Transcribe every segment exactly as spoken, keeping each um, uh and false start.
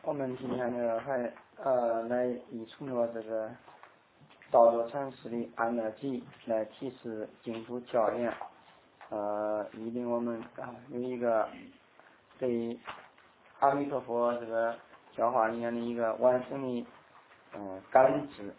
我们今天呢还呃来以从着这个道教禅师的安乐集来提示净土教研，呃，以令我们啊有一个对阿弥陀佛这个教化里面的一个完整的嗯、呃、感知。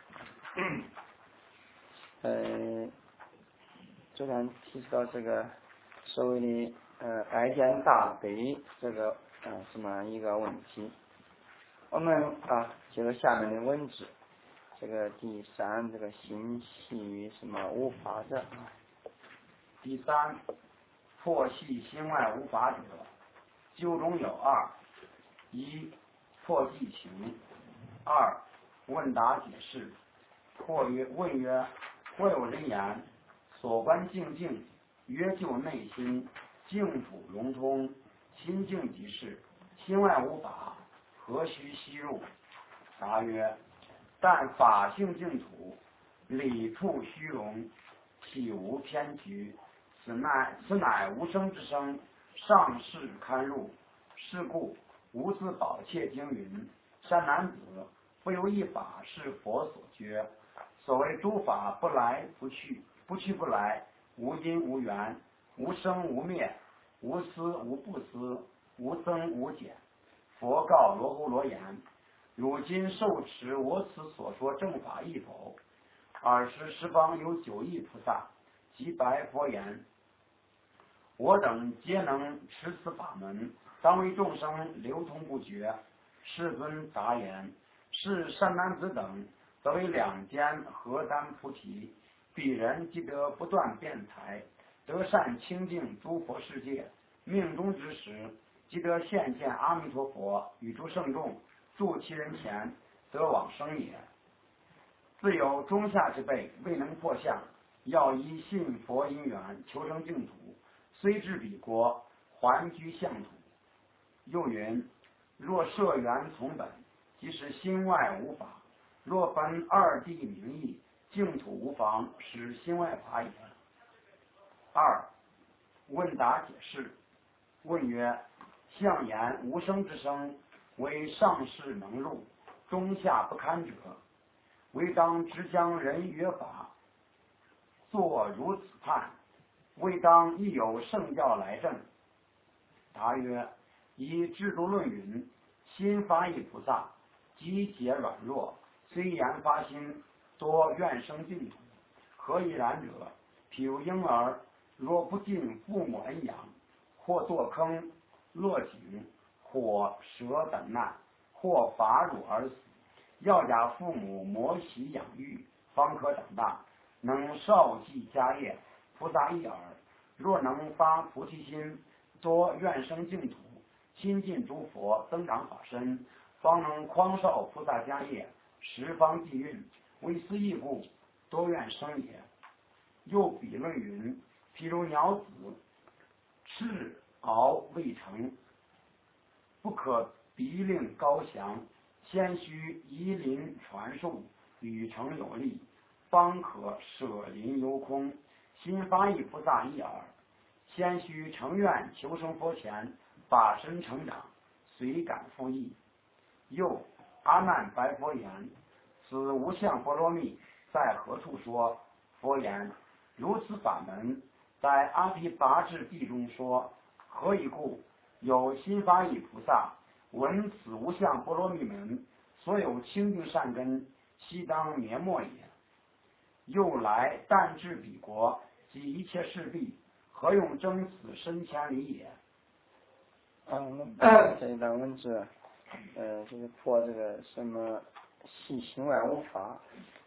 呃，昨天提示到这个所谓的呃爱见大悲这个呃什么一个问题。我们啊，接着下面的文字，这个第三，这个心系于什么无法者？ 第三，破系心外无法者，究中有二：一、破寂情；二、问答解释。或曰问曰：或有人言，所观静静，曰就内心，净土融通，心静即是，心外无法，何须吸入？答曰：但法性净土，理处虚荣，岂无偏局？此乃此乃无声之声，上士堪入。是故无字宝切经云：善男子，不由一法，是佛所觉。所谓诸法不来不去，不去不来，无因无缘，无生无灭，无思无不思，无增无减。佛告罗睺罗言：如今受持我此所说正法亦否？尔时十方有九亿菩萨，即白佛言：我等皆能持此法门，当为众生流通不绝。世尊答言：是善男子等，则为两间何丹菩提，彼人即得不断辩才，得善清净诸佛世界。命中之时，即得现见阿弥陀佛与诸圣众，住其人前，得往生也。自有中下之辈未能破相，要依信佛因缘求生净土，虽至彼国，还居相土。又云：若摄缘从本，即是心外无法；若分二谛名义，净土无妨，使心外法也。二、问答解释。问曰：相言无声之声，为上士能入，中下不堪者，唯当直将人约法，作如此判，未当亦有圣教来证。答曰：以制度论云：心发意菩萨，机解软弱，虽言发心，多愿生净土。何以然者？譬如婴儿，若不尽父母恩养，或堕坑、落井、火、蛇等难，或发乳而死，要假父母摩洗养育，方可长大，能少继家业。菩萨一耳，若能发菩提心，多愿生净土，亲近诸佛，增长法身，方能匡少菩萨家业，十方济运。为斯义故，多愿生也。又比论云：譬如鸟子赤鳌未成，不可鼻令高翔，先须移林传树，与成有力，方可舍林游空。心发意菩萨一耳，先须成愿求生佛前，法身成长，随感复意。又阿难白佛言：此无相波罗蜜在何处说？佛言：如此法门，在阿毗跋致地中说。何以故？有心发意菩萨闻此无相波罗蜜门，所有清净善根，悉当灭没也。又来但至彼国，及一切事毕，何用争此身千里也？ 嗯，这一段文字，呃，就是破这个什么系心外无法。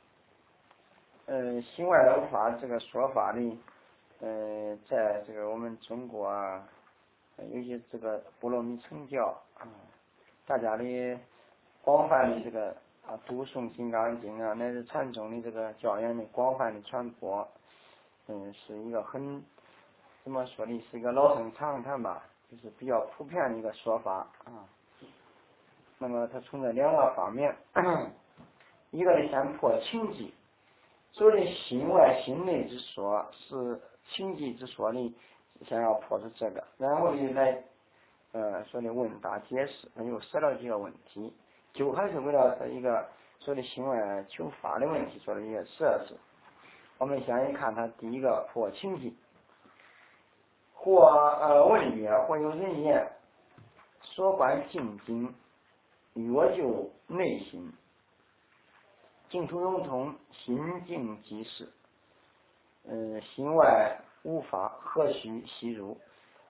呃，心外无法这个说法呢，呃，在这个我们中国啊，尤其这个波罗蜜成教啊，大家的广泛的这个啊读诵金刚经啊，乃至禅宗的这个教研的广泛的传播，嗯，是一个很怎么说呢，是一个老生常谈吧，就是比较普遍的一个说法啊。那么它从这两个方面，一个是先破情寂，所谓心外心内之说，是情寂之说呢，先要破除这个，然后呢来呃说的问答解释，那有十来几个问题，就还是围绕这一个说的行为求法的问题做了一个设置。我们先来看它第一个破情境，或呃问曰，或有人言，所观境境，若就内心，净土融通，心境即是，呃心外无法，何须细入？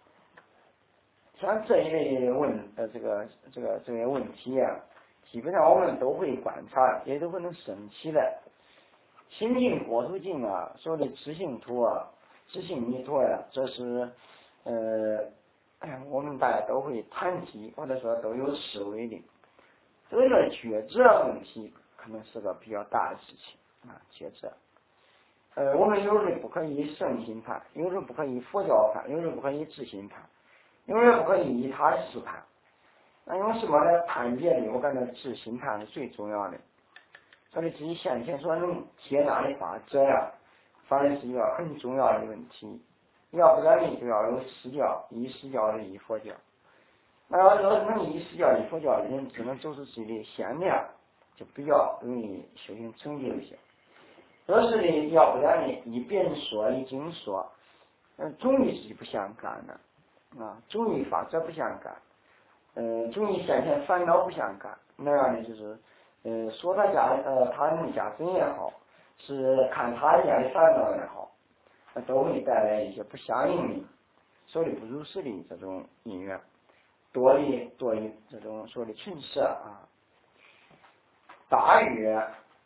像这一类问呃这个这个这些问题啊，基本上我们都会观察，也都会能生起来。心境国土境啊，说的知行图啊，知行弥陀呀，这是呃我们大家都会谈及，或者说都有思维的。这个觉知问题可能是个比较大的事情啊，觉知。呃，我们有人不可以圣心判，有人不可以佛教判，有人不可以智心判，有人不可以依他实判。那用什么来判别的？我感觉智心判是最重要的。所以自己先前所能接纳的法则呀，反而是一个很重要的问题。要不然你就要有实教，依实教的依佛教。那要是能依实教依佛教的人，只能走出自己的限量，就比较容易修行成就一些。若是呢，要不然呢，依别人说依经说，嗯，总与自己不相干的啊，总与法则不相干，嗯，总与先前烦恼不相干，那样呢，就是呃，说他家呃他人家身也好，是看他人家的烦恼也好，都会带来一些不相应的、说的不如实的这种因缘，多的多于这种说的群色啊。大约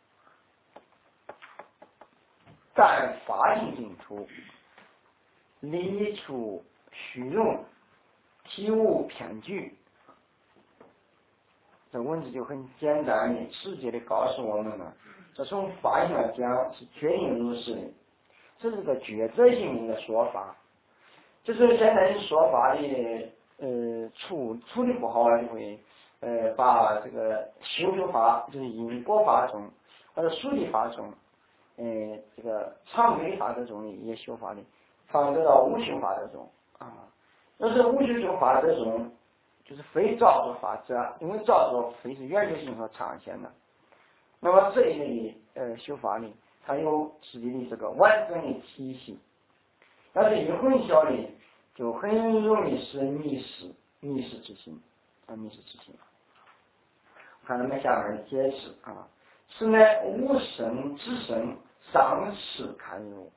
但法性净土，理出虚荣，体无偏具。这文字就很简单的、直接的告诉我们了，这从法性来讲是确定如是的，这是个抉择性的一个说法。就是现在说法的呃处处理不好，就会呃把这个修修法，就是因果法中或者属地法中，呃这个常规法则中的一些修法的，放得到无修法则中啊。要是无修修法则中，就是非造作法则，因为造作非是原则性和常现的。那么这一类的呃修法呢，它有自己的这个完整的体系。要是一混淆的，就很容易使迷失、迷失之心啊，迷失之心。看他们下面的解释啊，此乃无生之生，丧事堪入。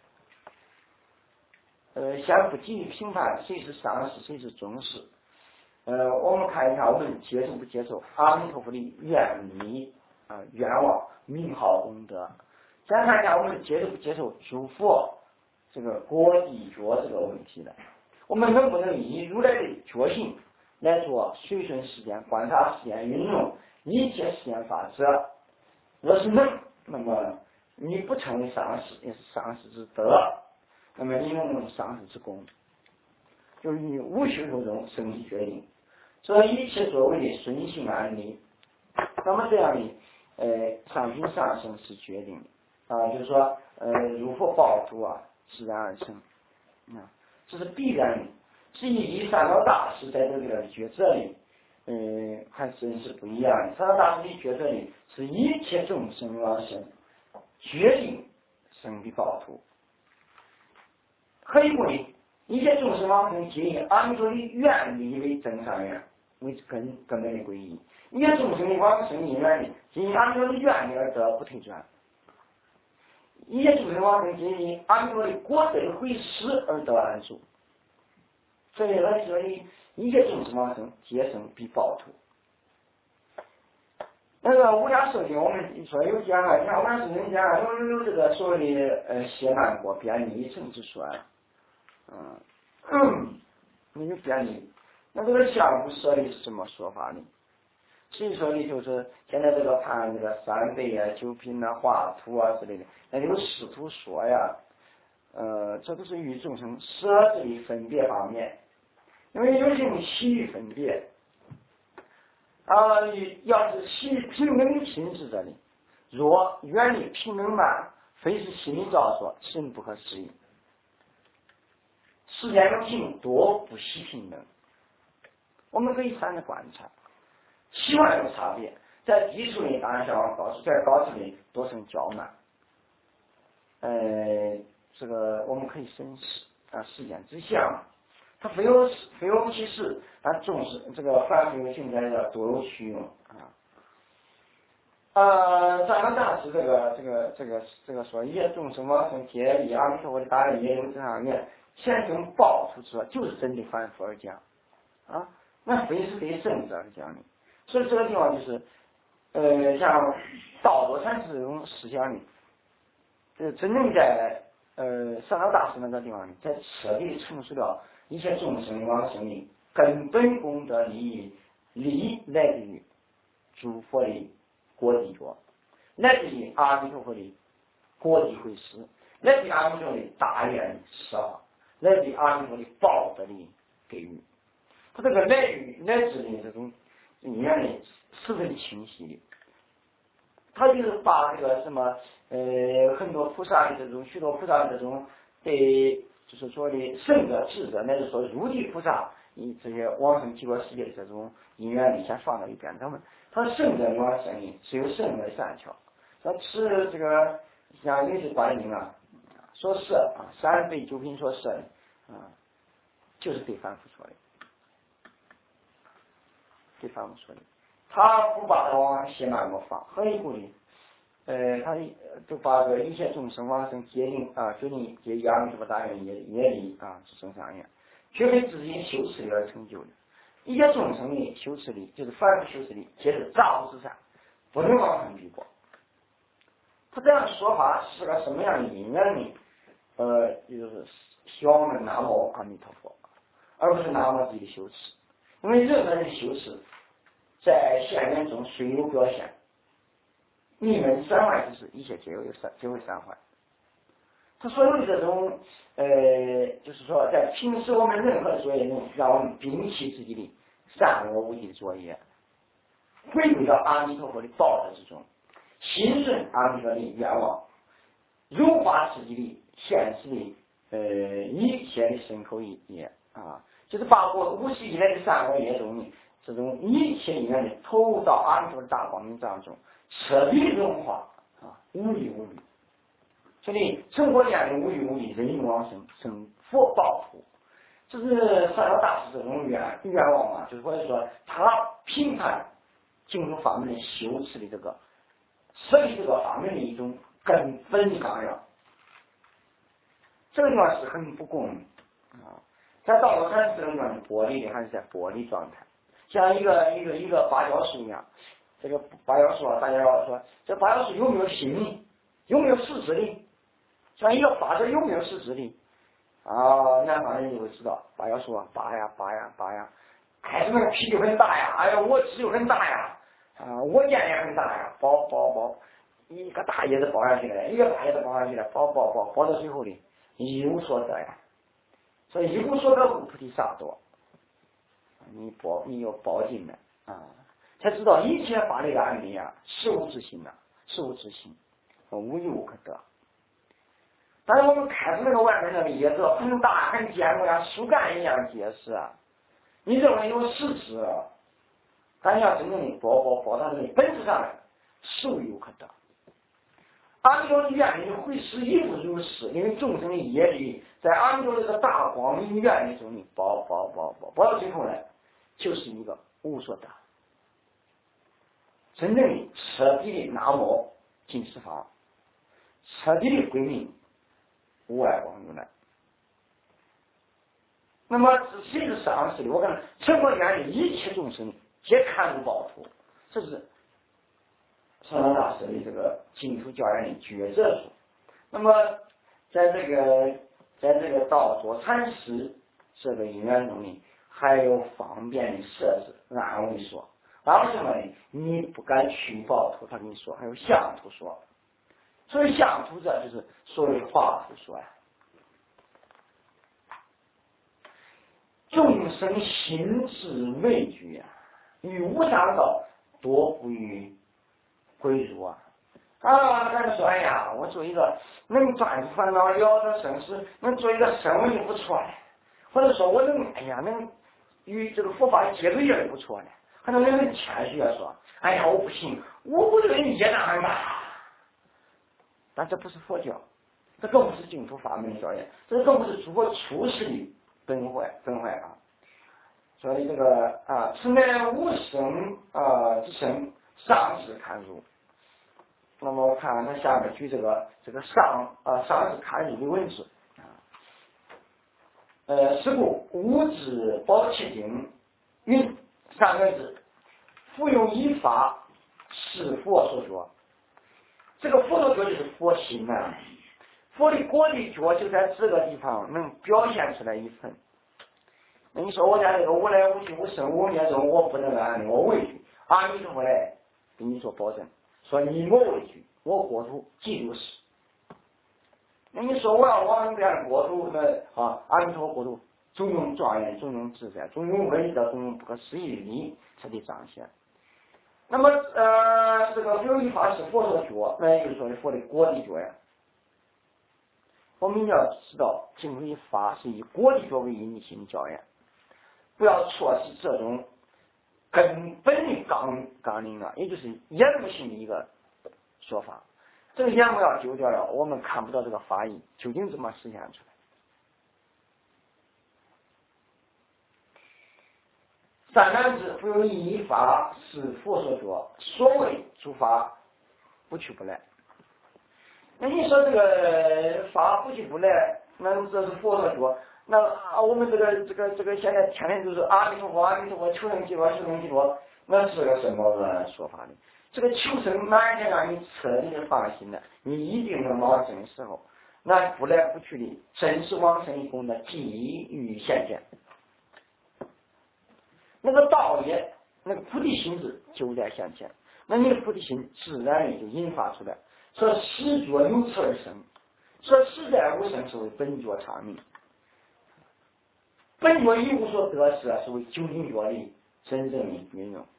呃，先不急于评判谁是丧事，谁是终事。呃，我们看一下，我们接受不接受阿弥陀佛的愿力啊、愿望、名号、功德。再看一下，我们接受不接受诸佛这个果地觉这个问题的，我们能不能以如来的觉性来做随顺实践、观察实践、运用一切实践法则？若是能，那么你不成为丧事，也是丧事之德，那么你能用丧事之功，就是于无修修中升起决定，所以一切作为的顺行安利，那么这样的呃上品上升是决定的啊，就是说呃如佛报土啊。自然而生，啊，这是必然的。至于以三道大师在这个抉择里，嗯、呃，还真是不一样的。三道大师的抉择里是一切众生往生，决定生彼报土。何以故呢？一切众生往生皆以阿弥陀的愿力为增上缘，为根根本的归依。一切众生的往生因缘力，皆以阿弥陀的愿力而得不退转。一切众生往生皆因阿弥陀的果德的回施而得安住，所以来说的一切众生往生皆生必报土。那个无量寿经我们说有讲啊，像无量寿经讲有有这个所谓的呃谢难过遍历一成之说啊，嗯，没有遍历。那这个相不说的是什么说法呢？所以说的就是现在这个判这个三杯啊、酒品啊、华土啊之类的，那有师徒说呀，呃，这都是与众生舍这的分别方面，因为有些人习于分别，啊、呃，要是习于平等的心是这里，若远离平等慢，非是心理造作，神不可思议。世间有情多不习平等， 我们可以三的观察，习惯有差别，在低处里当然向往高处，在高处里多生较慢。呃，这个我们可以深思啊，世间之相，它非有非有其事，它重视这个凡夫有情在这多有取用啊。呃，三个大师这个这个这个这个说，一切众生往生皆以阿弥陀佛的大愿也有这样愿，现生报出之说，就是针对凡夫而讲啊，那非是对圣者而讲的。所以这个地方就是，呃，像道多禅师这种思想里，呃，真正在呃三个大师那个地方里，在彻底阐述了一切众生往生的根本功德利益，利来自于诸佛的果地觉，来自于阿弥陀佛的果地会师，来自于阿弥陀佛的大愿施法，来自于阿弥陀佛的报德的给予。他这个来于来自的这种里面的十分清晰的，他就是把这个什么呃很多菩萨的这种许多菩萨的这种对就是说的圣者智者乃至说如地菩萨以这些往生极乐世界的这种因缘力先放到一边，他们他圣者往生的是有圣者的善巧，他吃这个像有些观音啊说色啊三倍九品说色啊就是对凡夫说的。对凡夫说的，他不把它往邪慢模放，很一股的，呃，他就把这个一切众生往生皆令啊，决定皆以阿弥陀佛大愿业业力啊，是生上愿，绝非自己修持力而成就的。一切众生的修持力，就是凡夫修持力，皆是造物之善，不能往生彼国。他这样说法是个什么样的因缘呢？呃，就是希望我们南无阿弥陀佛，而不是南无自己的修持。因为任何人的修持在现缘中虽有表现，你们散坏之事，一切皆有散，皆会散坏。他所有的这种呃，就是说，在平时我们任何的作业中，让我们摒弃自己的善恶无忌的作业，回归到阿弥陀佛的报德之中，心顺阿弥陀的愿望，融化自己的现实的呃一切的身口意业啊。就是把我无始以来的善恶业中的这种一切因缘的投入到阿弥陀的大光明当中，彻底融化啊，无虑无虑。所以成佛念的无虑无虑，人欲往生，生佛报土。这是三条大师这种愿愿望啊，就是或者说他评判净土法门的修持的这个设立这个法门的一种根本的纲要。这个地方是很不公的啊。在道罗禅这个地方剥离的还是在剥离状态，像一个一个一个芭蕉树一样，这个芭蕉树啊，大家要说这芭蕉树有没有心力，有没有实质力？像一个芭蕉有没有实质力？啊，南方人就会知道芭蕉树啊，拔呀拔呀拔呀，开始那个皮就很大呀，哎呀，我枝就很大呀，啊，我叶也很大呀，包包包，一个大叶子包下去了，一个大叶子包下去了，包包包包到最后的一无所得呀。所以一无所得故菩提萨埵，你包你要包进来啊，才知道一切法律的安理啊，实无自性呐，实无自性，无一无可得。但是我们看出那个外面那个叶子很大很坚固呀，树干一样结实啊，你认为有实质，但要真正的包包包到这个本质上来，实无有可得。阿弥陀的愿力会使一不如是，因为众生的业力在阿弥陀这个大光明愿力中的包包包包包到最后呢，就是一个无所得，真正的彻底的南无尽十方，彻底的归命无碍光如来。那么仔细是上师的，我看成佛愿力一切众生皆看如宝土，这是上师大师的这个净土教研的抉择处。那么在这个在这个道座禅师这个因缘中呢，还有方便的设置，安慰说，然后什么呢？你不敢去宝土，他跟你说还有相土说，所以相土这就是所谓华土说呀。众生心智畏惧啊，与无上道多不于归入啊！啊，他就说：“哎呀，我做一个能断烦恼、了得生死，能做一个声闻就不错了。或者说我能，哎呀，能与这个佛法接轨也不错的。很多人很谦虚的说：“哎呀，我不行，我不这个人也那样吧。”但这不是佛教，这更不是净土法门教言，这更不是诸佛出世的本怀本怀啊。所以这个啊，此乃无生啊之身，上士堪入。那么我看他下面举这个这个上啊上士堪入的文字啊，呃，是故无之宝气经云三个字，复用一法是佛所说。这个佛所说就是佛心啊，佛的果的觉就在这个地方能表现出来一份。那你说我在这个无来无去无生无灭中，我不能安，我畏惧，阿弥陀佛来给你做保证，说你莫畏惧，我国土即如是。那你说我要往别人国土那啊，阿弥陀佛国土种种庄严，种种自在，种种伟大，种种不可思议的力才得彰显。那么呃，这个有一法是佛所觉，那也就是说佛的果的觉呀。我们要知道，净土的法是以果的觉为因的心教言，不要错失这种根本的纲纲领啊，也就是严目性的一个说法。这个严目要丢掉了，我们看不到这个法义究竟怎么实现出来。三男子不有一法是佛所说，所谓诸法不去不来。那你说这个法不去不来，那这是佛所说。那啊，我们这个这个这个现在天天就是阿弥陀佛，阿弥陀佛，求生极乐，求生极乐，那是个什么个说法呢？这个求生哪一天让你彻底的放心了，你一定能往生的时候，那不来不去的真是往生一功的地狱现前。那个道理，那个菩提心智就在现前，那你的菩提心自然也就引发出来。说实觉由此而生，说实在无生是为本觉常明，本觉一无所得失是为究竟觉的真正的运用，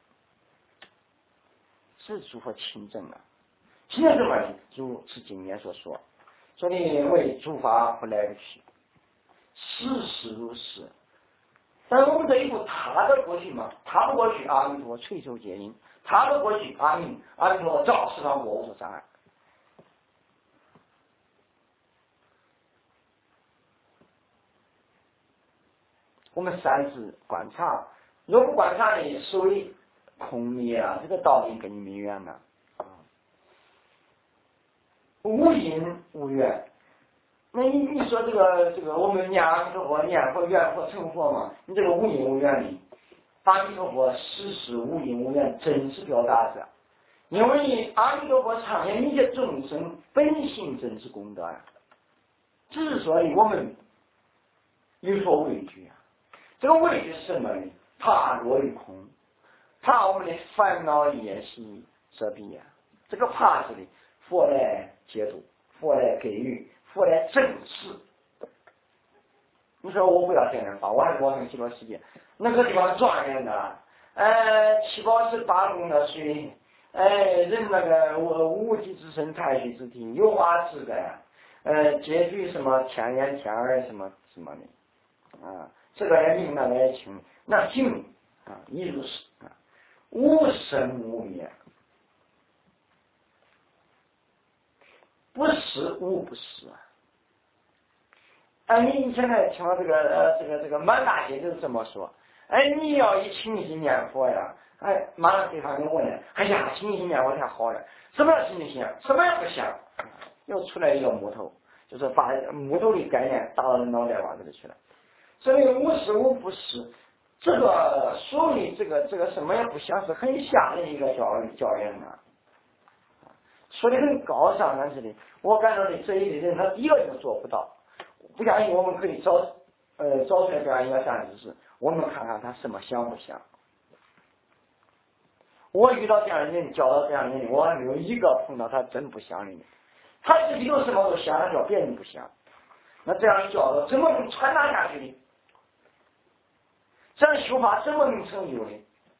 是诸佛亲证啊。现在什么呢？如此经验所说，说你为诸法不来不去，事事如是。但是我们这一步踏得过去嘛？踏不过去，阿弥陀佛垂手接引；踏得过去，阿弥阿弥陀佛照世上过无所障碍。我们三次观察，若不观察呢，所谓空灭啊，这个道理跟你没缘了啊。无因无缘，那你你说这个这个，我们念阿弥陀佛，念佛缘佛成佛嘛？你这个无因无缘的，阿弥陀佛实是无因无缘，真实表达着。因为你阿弥陀佛常言，你这众生本性真是功德呀、啊，只是说我们有所畏惧啊。这个畏惧是什么呢？怕落于空，怕我们的烦恼业习遮蔽啊。这个怕是的，佛来解读，佛来给予，佛来证实。你说我不要这样法，我还是往生极乐世界，那个地方庄严的，呃，七宝池八功的水，哎，人那个无无极之身，太虚之体，有花枝的呀，呃，结局什么天眼天耳什么什么的，啊。这个也明，那个也清，那行啊，一如是啊，无生无灭，不是无不是啊。哎，你现在听到这个呃，这个这个满大街就是这么说。哎，你要一清心念佛呀，哎，马上对方就问了，哎呀，清心念佛太好了。什么叫清心？什么样不想？又出来一个木头，就是把木头的概念打到脑袋瓜子里去了。所以无是无不是，这个所谓这个这个什么也不想，是很下的一个教育教言啊，说的很高尚，但是的，我感到的这一类人他一个都做不到。不相信我们可以找呃找出来这样一个善知识，我们看看他什么想不想。我遇到这样的人，教到这样的人，我还没有一个碰到他真不想的人，他自己有什么都想，他叫别人不想。那这样教导怎么能传达下去呢？这样修法怎么能成就呢？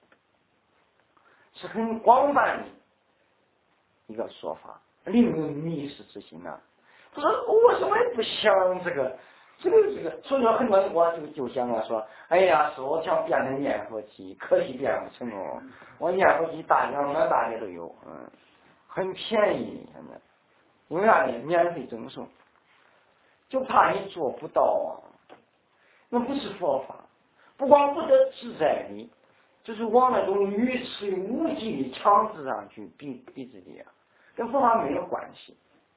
是很广泛的一个说法，令人迷失之心啊！他说我为什么也不想这个这个这个，所以说很多人我就就想啊说，哎呀，说我想变成粘合剂，可惜变不成哦。我粘合剂大量满大街都有，嗯，很便宜现在，因为啥呢？免费赠送，就怕你做不到啊。那不是佛法，不光不得自在的，就是往那种愚痴无稽的强制上去逼逼自己啊，跟佛法没有关系。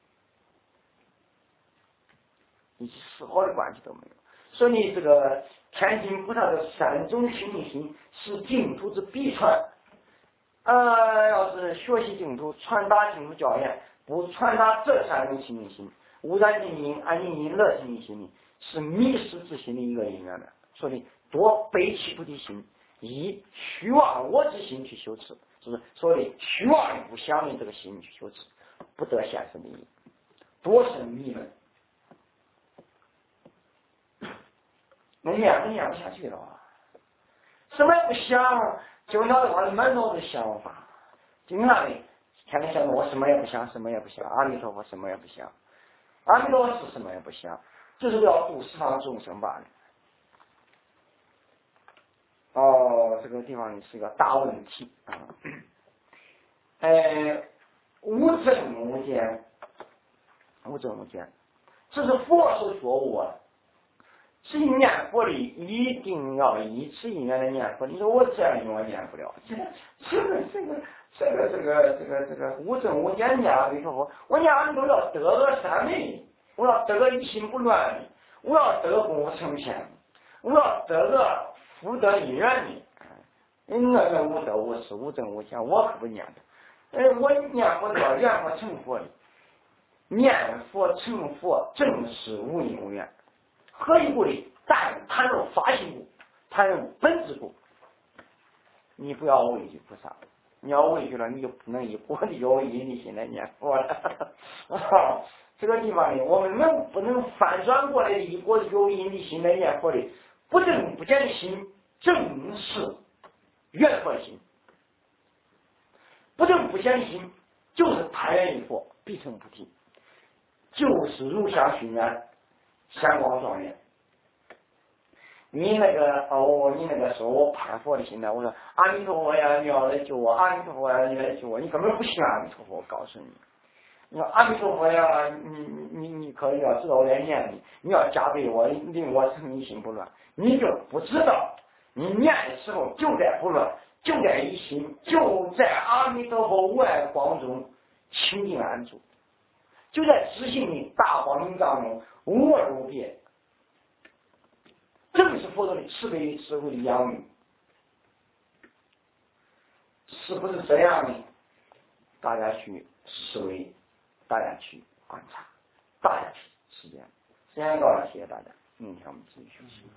一丝毫的关系都没有，所以这个天津菩萨的三种清净心是净土之必传。呃，要是学习净土，传达净土教言，不传达这三种清净心，污染净心、安净心、乐清净心，是迷失自心的一个因缘的。所以多悲戚菩提心，以虚妄我之心去修持，就是所谓虚妄不想的这个心去修持，不得现实利益，多生迷门。那念都念不下去了啊！什么也不想，就晓得我满脑子想法，经常的天天想着我什么也不想，什么也不想，阿弥陀佛什么也不想，阿弥陀佛是什么也不想，就是要度十方众生罢了。哦，这个地方是一个大问题啊！呃，无证无见，无证无见，这是佛所说我。是念佛的一定要以此因缘来念佛。你说我这样我念不了，这个这个这个这个这个这个这个无证无见念阿弥陀佛，我念阿弥陀佛要得个三昧，我要得个一心不乱的，我要得个功夫成片，我要得个福德因缘的。那个无得无失无证无见，我可不念的。哎，我念佛的要念佛成佛的，念佛成佛正是无因无缘。何以故里？但谈入法性故，谈入本质故。你不要畏惧菩萨，你要畏惧了，你就不能以我的有因的心来念佛了。啊，这个地方呢，我们能不能反转过来以我的有因的心来念佛的？不正不见的心，正是圆佛心；不正不见的心，就是贪愿于佛，必成菩提，就是如下许愿。闪光状元，你那个哦，你那个说我盼佛的心呢？我说阿弥陀佛呀，你要来救我！阿弥陀佛呀，你来救我！你根本不信阿弥陀佛，我告诉你，你说阿弥陀佛呀，你你你你可以要知道我在念你，你要加倍我，令我成一心不乱，你就不知道，你念的时候就在不乱，就在一心，就在阿弥陀佛无碍光中清净安住。就在自信的大光明当中无二无别，正是佛陀的慈悲智慧的养育，是不是这样的？大家去思维，大家去观察，大家去实践。时间到了，谢谢大家，明天我们继续学习。